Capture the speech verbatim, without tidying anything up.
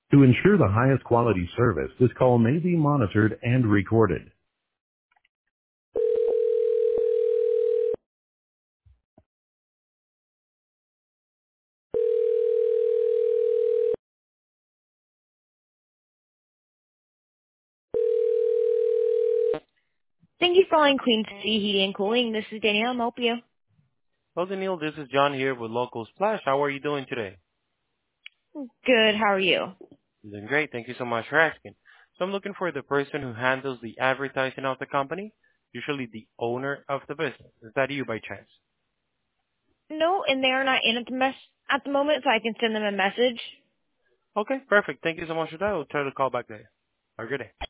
To ensure the highest quality service, this call may be monitored and recorded. Thank you for calling Queen City Heating and Cooling. This is Danielle. I'll help you. Hello, Daniel. This is John here with Local Splash. How are you doing today? Good. How are you? I'm doing great. Thank you so much for asking. So I'm looking for the person who handles the advertising of the company, usually the owner of the business. Is that you by chance? No, and they are not in at the mess at the moment, so I can send them a message. Okay, perfect. Thank you so much for that. I'll try to call back later. Have a good day.